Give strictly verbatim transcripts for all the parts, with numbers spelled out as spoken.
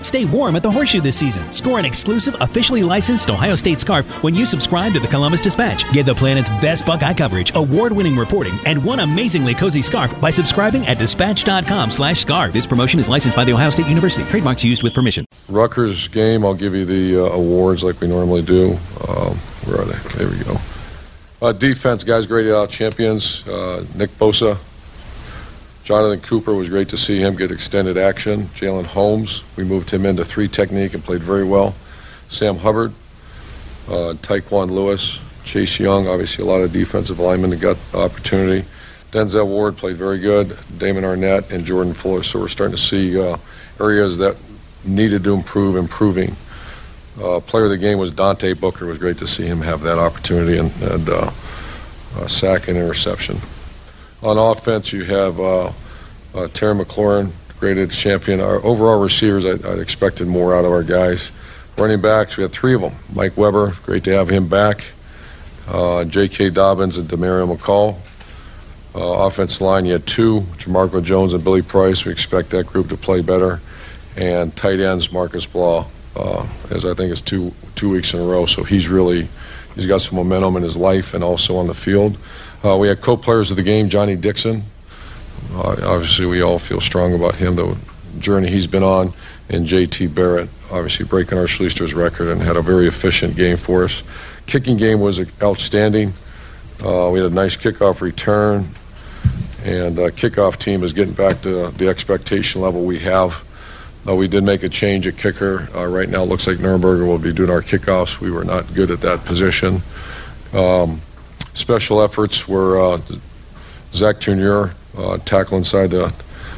Stay warm at the Horseshoe this season. Score an exclusive, officially licensed Ohio State scarf when you subscribe to the Columbus Dispatch. Get the planet's best Buckeye coverage, award-winning reporting, and one amazingly cozy scarf by subscribing at dispatch.com slash scarf. This promotion is licensed by The Ohio State University. Trademarks used with permission. Rutgers game, I'll give you the uh, awards like we normally do. Um, where are they? Okay, there we go. Uh, defense, guys graded out champions. Uh, Nick Bosa. Jonathan Cooper, was great to see him get extended action. Jalen Holmes, we moved him into three technique and played very well. Sam Hubbard, uh, Taekwon Lewis, Chase Young, obviously a lot of defensive linemen that got the opportunity. Denzel Ward played very good. Damon Arnett and Jordan Fuller. So we're starting to see uh, areas that needed to improve, improving. Uh, player of the game was Dante Booker. It was great to see him have that opportunity and, and uh, uh, sack and interception. On offense, you have uh, uh, Terry McLaurin, graded champion. Our overall receivers, I, I expected more out of our guys. Running backs, we had three of them. Mike Weber, great to have him back. Uh, J K. Dobbins and Demario McCall. Uh, offensive line, you had two, Jamarco Jones and Billy Price. We expect that group to play better. And tight ends, Marcus Blah, uh, as I think it's two two weeks in a row. So he's really, he's got some momentum in his life and also on the field. Uh, we had co-players of the game, Johnny Dixon. Uh, obviously, we all feel strong about him, the journey he's been on. And J T Barrett, obviously breaking our Schleister's record and had a very efficient game for us. Kicking game was outstanding. Uh, we had a nice kickoff return. And uh, kickoff team is getting back to the expectation level we have. Uh, we did make a change at kicker. Uh, right now it looks like Nuremberger will be doing our kickoffs. We were not good at that position. Um, special efforts were uh, Zach Tournier, uh, tackle inside the,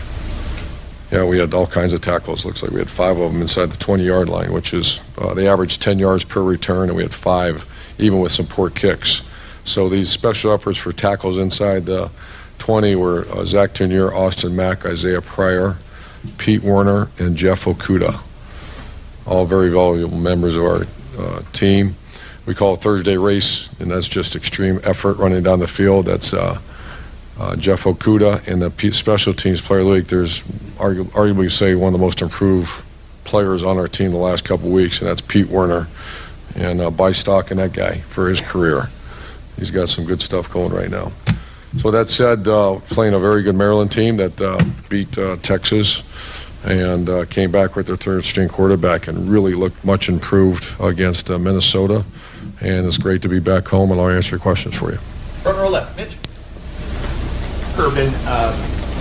yeah, we had all kinds of tackles. Looks like we had five of them inside the twenty-yard line, which is, uh, they averaged ten yards per return, and we had five, even with some poor kicks. So these special efforts for tackles inside the twenty were uh, Zach Tournier, Austin Mack, Isaiah Pryor, Pete Werner, and Jeff Okuda. All very valuable members of our uh, team. We call it Thursday race, and that's just extreme effort running down the field. That's uh, uh, Jeff Okuda in the P- Special Teams Player League. There's argu- arguably say one of the most improved players on our team the last couple of weeks, and that's Pete Werner. And uh, buy stock in that guy for his career. He's got some good stuff going right now. So that said, uh, playing a very good Maryland team that uh, beat uh, Texas and uh, came back with their third-string quarterback and really looked much improved against uh, Minnesota. And it's great to be back home, and I'll answer your questions for you. Front row left, Mitch. Urban, uh,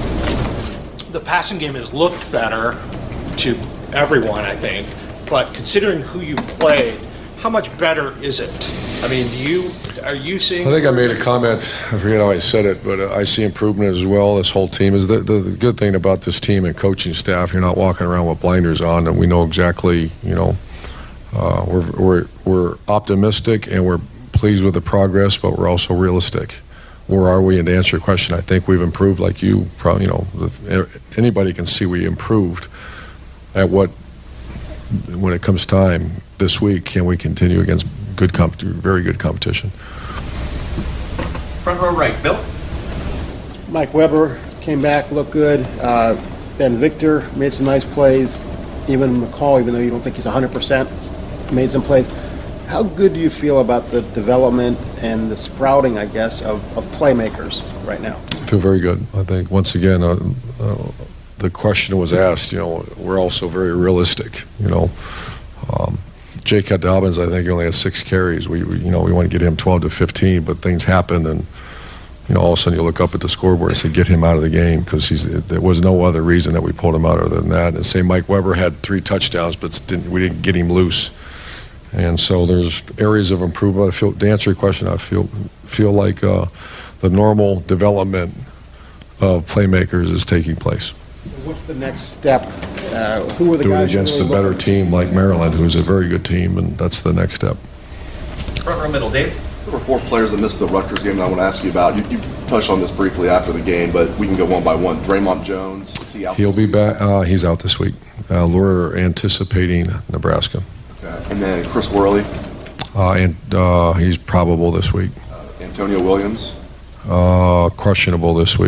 the passing game has looked better to everyone, I think. But considering who you played, how much better is it? I mean, do you are you seeing? I think I made a comment. I forget how I said it, but uh, I see improvement as well. This whole team is the, the the good thing about this team and coaching staff. You're not walking around with blinders on, and we know exactly. You know, uh, we're we're we're optimistic and we're pleased with the progress, but we're also realistic. Where are we? And to answer your question, I think we've improved. Like you, probably, you know, anybody can see we improved. At what, when it comes time this week, can we continue against good comp- very good competition? Front row right, Bill. Mike Weber came back, looked good. Uh, Ben Victor made some nice plays. Even McCall, even though you don't think he's one hundred percent, made some plays. How good do you feel about the development and the sprouting, I guess, of, of playmakers right now? I feel very good. I think, once again, uh, uh, the question was asked, you know, we're also very realistic, you know. Um, J K. Dobbins, I think, only had six carries. We, we, you know, we want to get him twelve to fifteen, but things happened, and you know, all of a sudden you look up at the scoreboard and say, get him out of the game, because he's. There was no other reason that we pulled him out other than that. And say Mike Weber had three touchdowns, but didn't, we didn't get him loose. And so there's areas of improvement. I feel, to answer your question, I feel feel like uh, the normal development of playmakers is taking place. What's the next step? Uh, who are the Do guys it against really a better looking? team like Maryland, who's a very good team, and that's the next step. Front row middle, Dave. There were four players that missed the Rutgers game that I want to ask you about. You, you touched on this briefly after the game, but we can go one by one. Draymond Jones, is he out? He'll be back. Uh, he's out this week. Uh, we're anticipating Nebraska. Okay. And then Chris Worley. Uh, and uh, he's probable this week. Uh, Antonio Williams. Uh, questionable this week.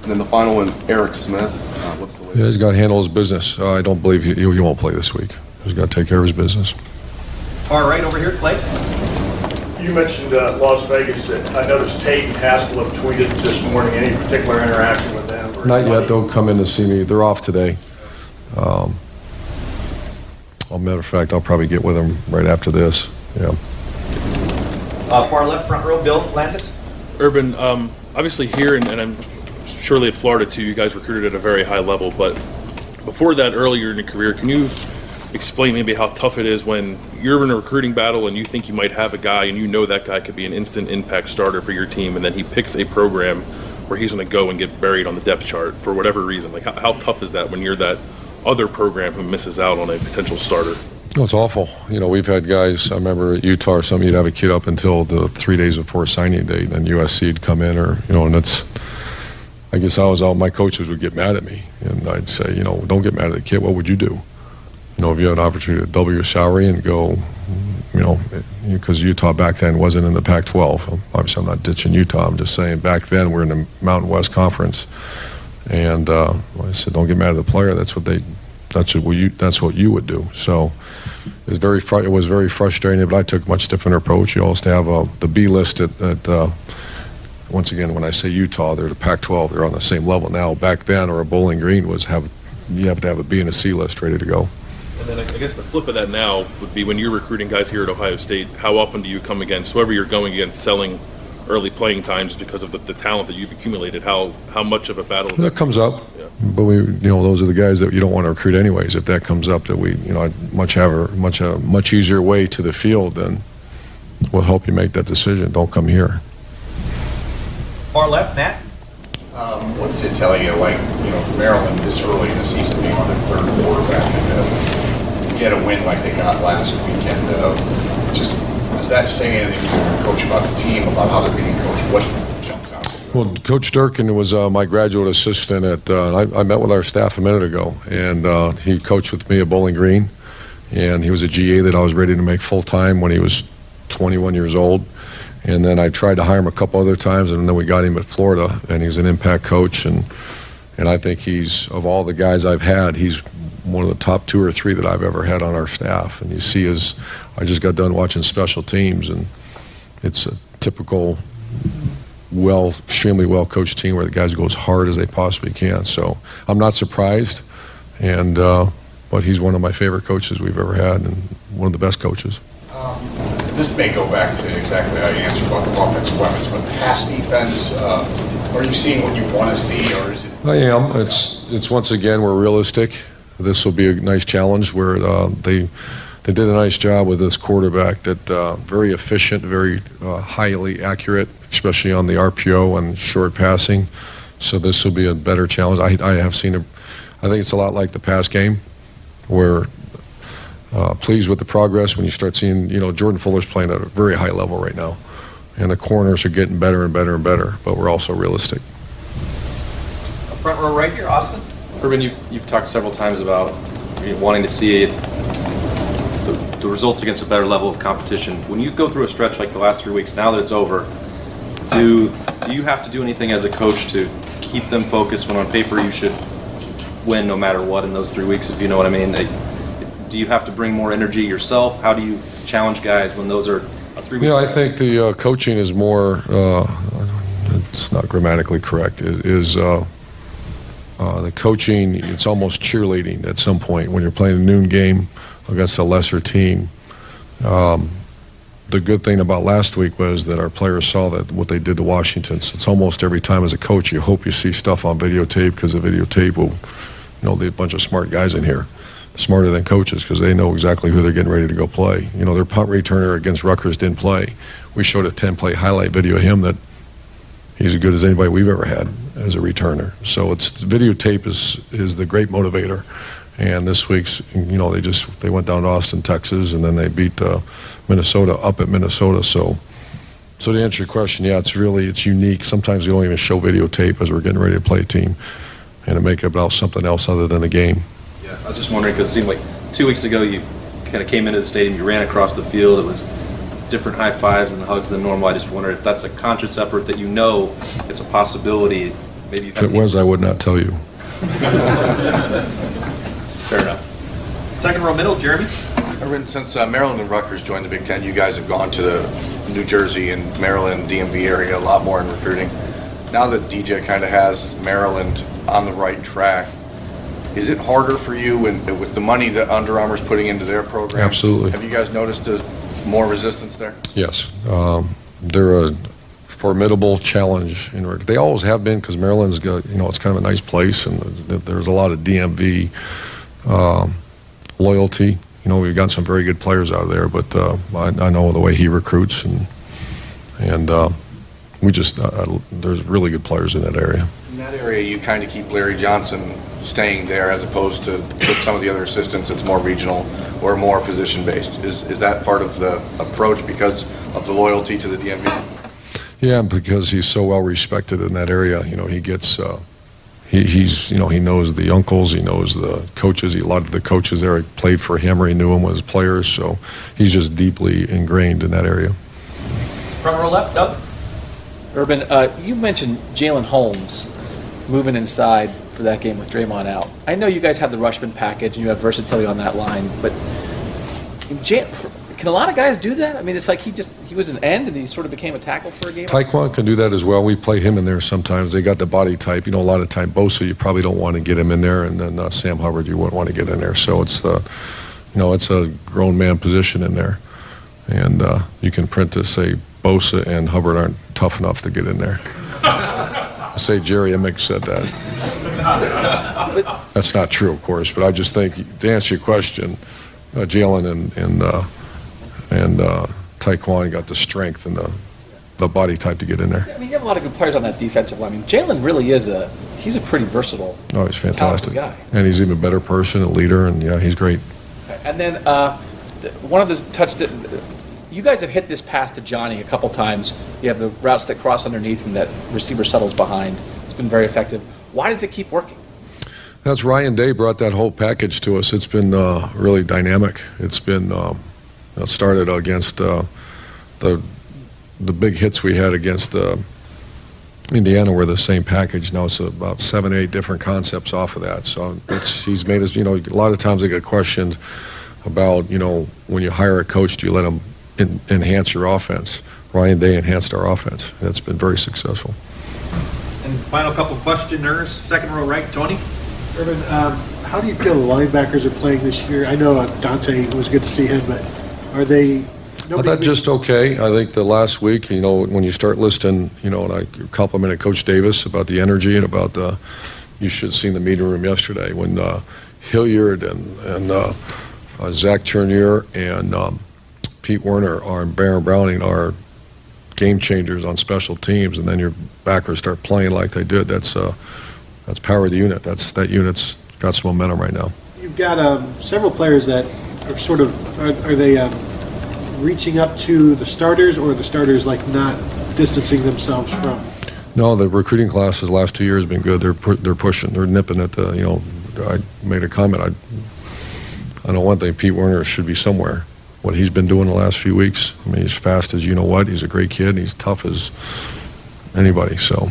And then the final one, Eric Smith. Uh, what's the latest? Yeah, he's got to handle his business. Uh, I don't believe he, he won't play this week. He's got to take care of his business. Far right over here, Clay. You mentioned uh, Las Vegas. I noticed Tate and Haskell have tweeted this morning. Any particular interaction with them? Or Not yet. They'll come in to see me. They're off today. Um, as a matter of fact, I'll probably get with them right after this. Yeah. Uh, far left, front row, Bill Landis. Urban, um, obviously here, and, and I'm surely at Florida too, you guys recruited at a very high level, but before that, earlier in your career, can you explain maybe how tough it is when you're in a recruiting battle and you think you might have a guy and you know that guy could be an instant impact starter for your team, and then he picks a program where he's going to go and get buried on the depth chart for whatever reason? Like, how, how tough is that when you're that other program who misses out on a potential starter? No, it's awful. You know, we've had guys, I remember at Utah or something, you'd have a kid up until the three days before signing date, and then U S C'd come in, or, you know, and it's, I guess I was out, my coaches would get mad at me, and I'd say, you know, don't get mad at the kid, what would you do? You know, if you had an opportunity to double your salary and go, you know, because Utah back then wasn't in the Pac twelve. Obviously, I'm not ditching Utah. I'm just saying back then we're in the Mountain West Conference, and uh, I said, don't get mad at the player. That's what they, that's what you, that's what you would do. So it was very, fr- it was very frustrating. But I took a much different approach. You always have uh, the B list at, at uh, once again, when I say Utah, they're the Pac twelve. They're on the same level now. Back then, or a Bowling Green was have, you have to have a B and a C list ready to go. And then I guess the flip of that now would be when you're recruiting guys here at Ohio State, how often do you come against whoever you're going against selling early playing times because of the, the talent that you've accumulated? How how much of a battle is that? That comes up, Yeah. but we, you know, those are the guys that you don't want to recruit anyways. If that comes up, that we, you know, I'd much have a much a much easier way to the field, then we'll help you make that decision. Don't come here. Far left, Matt. Um, what does it tell you, like, you know, Maryland this early in the season being on their third quarterback and uh, get a win like they got last weekend? Uh, just does that say anything to the coach about the team, about how they're being coached? What jumps out to you? Well, Coach Durkin was uh, my graduate assistant at. Uh, I, I met with our staff a minute ago, and uh, he coached with me at Bowling Green, and he was a G A that I was ready to make full time when he was twenty-one years old. And then I tried to hire him a couple other times, and then we got him at Florida, and he's an impact coach. And and I think he's, of all the guys I've had, he's one of the top two or three that I've ever had on our staff. And you see his, I just got done watching special teams, and it's a typical, well, extremely well-coached team where the guys go as hard as they possibly can. So I'm not surprised, and uh, but he's one of my favorite coaches we've ever had, and one of the best coaches. Um, this may go back to exactly how you answered about the offensive weapons, but pass defense, uh, are you seeing what you want to see, or is it? I am. It's it's once again, we're realistic. This will be a nice challenge where uh, they they did a nice job with this quarterback that uh, very efficient, very uh, highly accurate, especially on the R P O and short passing. So this will be a better challenge. I I have seen a, I think it's a lot like the pass game, where. Uh, pleased with the progress when you start seeing, you know, Jordan Fuller's playing at a very high level right now. And the corners are getting better and better and better, but we're also realistic. Front row right here, Austin. Urban, you've, you've talked several times about wanting to see the, the results against a better level of competition. When you go through a stretch like the last three weeks, now that it's over, do, do you have to do anything as a coach to keep them focused when on paper you should win no matter what in those three weeks, if you know what I mean? They, Do you have to bring more energy yourself? How do you challenge guys when those are three weeks? Yeah, I think the uh, coaching is more, uh, it's not grammatically correct, it is uh, uh, the coaching, it's almost cheerleading at some point when you're playing a noon game against a lesser team. Um, the good thing about last week was that our players saw that what they did to Washington. So it's almost every time as a coach, you hope you see stuff on videotape, because the videotape will, you know, there's a bunch of smart guys in here. Smarter than coaches, because they know exactly who they're getting ready to go play. You know, their punt returner against Rutgers didn't play. We showed a ten-play highlight video of him that he's as good as anybody we've ever had as a returner. So it's videotape is is the great motivator. And this week's, you know, they just they went down to Austin, Texas, and then they beat uh, Minnesota up at Minnesota. So, so to answer your question, yeah, it's really it's unique. Sometimes we don't even show videotape as we're getting ready to play a team, and to make it about something else other than the game. Yeah, I was just wondering, because it seemed like two weeks ago you kind of came into the stadium, you ran across the field, it was different high fives and hugs than normal. I just wondered if that's a conscious effort that you know it's a possibility Maybe If it was, I would not tell you. Fair enough. Second row middle, Jeremy. Urban, since uh, Maryland and Rutgers joined the Big Ten, you guys have gone to the New Jersey and Maryland, D M V area a lot more in recruiting. Now that D J kind of has Maryland on the right track, is it harder for you when, with the money that Under Armour's putting into their program? Absolutely. Have you guys noticed a, more resistance there? Yes. Um, they're a formidable challenge in rec- They always have been, because Maryland's got, you know, it's kind of a nice place, and there's a lot of D M V um, loyalty. You know, we've got some very good players out of there, but uh, I, I know the way he recruits, and and uh, we just uh, there's really good players in that area. In that area, you kind of keep Larry Johnson staying there, as opposed to with some of the other assistants, it's more regional or more position-based. Is is that part of the approach because of the loyalty to the D M V? Yeah, because he's so well respected in that area. You know, he gets. Uh, He, he's, you know, he knows the uncles, he knows the coaches. He, a lot of the coaches there played for him, or he knew him as players. So he's just deeply ingrained in that area. Front row left, Doug. Urban, uh, you mentioned Jalen Holmes moving inside for that game with Draymond out. I know you guys have the Rushman package and you have versatility on that line, but Jalen, can a lot of guys do that? I mean, it's like he just he was an end and he sort of became a tackle for a game. Taekwon can do that as well. We play him in there sometimes. They got the body type. You know, a lot of time Bosa, you probably don't want to get him in there, and then uh, Sam Hubbard, you wouldn't want to get in there. So it's the, you know, it's a grown man position in there, and uh, you can print to say Bosa and Hubbard aren't tough enough to get in there. Say Jerry Emick said that. That's not true, of course, but I just think to answer your question, uh, Jalen and and. Uh, And uh, Taekwon got the strength and the, the body type to get in there. I mean, you have a lot of good players on that defensive line. I mean, Jalen really is a, he's a pretty versatile, oh, he's fantastic guy. And he's even a better person, a leader, and yeah, he's great. And then uh, one of the touch, you guys have hit this pass to Johnny a couple times. You have the routes that cross underneath and that receiver settles behind. It's been very effective. Why does it keep working? That's Ryan Day brought that whole package to us. It's been uh, really dynamic. It's been... Um, It started against uh, the the big hits we had against uh, Indiana were the same package. Now it's about seven, eight different concepts off of that. So it's, he's made us, you know, a lot of times I get questioned about, you know, when you hire a coach, do you let him in, enhance your offense? Ryan Day enhanced our offense. That's been very successful. And final couple questioners, second row right, Tony. Urban, um, how do you feel the linebackers are playing this year? I know uh, Dante, it was good to see him, but are they... I thought just okay. I think the last week, you know, when you start listing, you know, and I complimented Coach Davis about the energy and about the, you should have seen the meeting room yesterday when uh, Hilliard and, and uh, uh, Zach Turnier and um, Pete Werner are, and Baron Browning are game changers on special teams, and then your backers start playing like they did. That's uh, that's power of the unit. That's that unit's got some momentum right now. You've got um, several players that are sort of, are, are they um, reaching up to the starters, or are the starters like not distancing themselves from? No, the recruiting classes the last two years have been good. They're pu- they're pushing. They're nipping at the, you know, I made a comment. I I know one thing, Pete Werner should be somewhere. What he's been doing the last few weeks, I mean, he's fast as you know what. He's a great kid, and he's tough as anybody, so.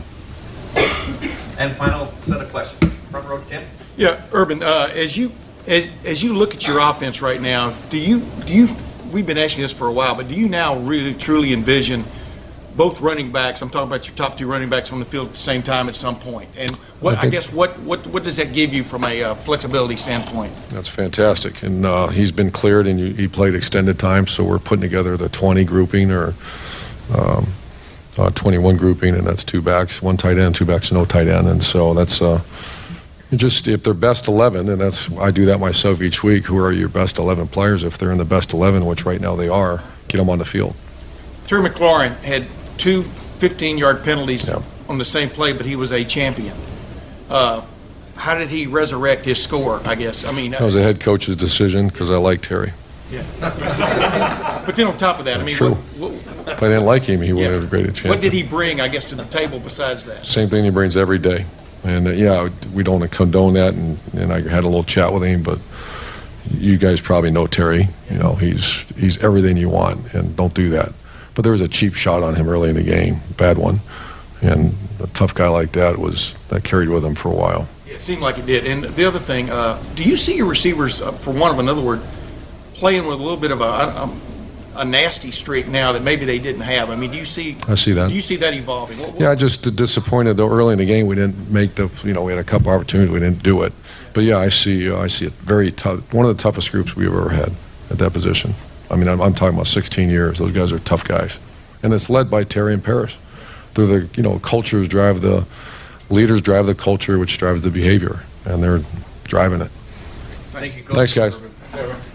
And final set of questions. Front row, Tim. Yeah, Urban, uh, as you as, as you look at your offense right now, do you do you we've been asking this for a while, but do you now really truly envision both running backs, I'm talking about your top two running backs on the field at the same time at some point? And what I, I guess what, what what does that give you from a uh, flexibility standpoint? That's fantastic, and uh, he's been cleared, and you, he played extended time, so we're putting together the twenty grouping or um, uh, twenty-one grouping, and that's two backs, one tight end, two backs, no tight end, and so that's uh, just if they're best eleven, and that's I do that myself each week. Who are your best eleven players? If they're in the best eleven, which right now they are, get them on the field. Terry McLaurin had two fifteen-yard penalties yeah. on the same play, but he was a champion. Uh, how did he resurrect his score, I guess? I mean, that was a head coach's decision because I like Terry. Yeah. But then on top of that, I mean, True. What, what, if I didn't like him, he yeah. would have great a chance. What did he bring, I guess, to the table besides that? Same thing he brings every day. And, uh, yeah, we don't condone that, and, and I had a little chat with him, but you guys probably know Terry. You know, he's he's everything you want, and don't do that. But there was a cheap shot on him early in the game, bad one, and a tough guy like that was that carried with him for a while. It seemed like it did. And the other thing, uh, do you see your receivers, uh, for want of another word, playing with a little bit of a, a, a nasty streak now that maybe they didn't have? I mean, do you see? I see that. Do you see that evolving? What, what, Yeah, just disappointed though. Early in the game, we didn't make the. You know, we had a couple opportunities, we didn't do it. But yeah, I see. I see it very tough. One of the toughest groups we've ever had at that position. I mean, I'm, I'm talking about sixteen years. Those guys are tough guys, and it's led by Terry and Parrish. They're the you know cultures drive the leaders drive the culture, which drives the behavior, and they're driving it. Thank you, Coach. Thanks, guys.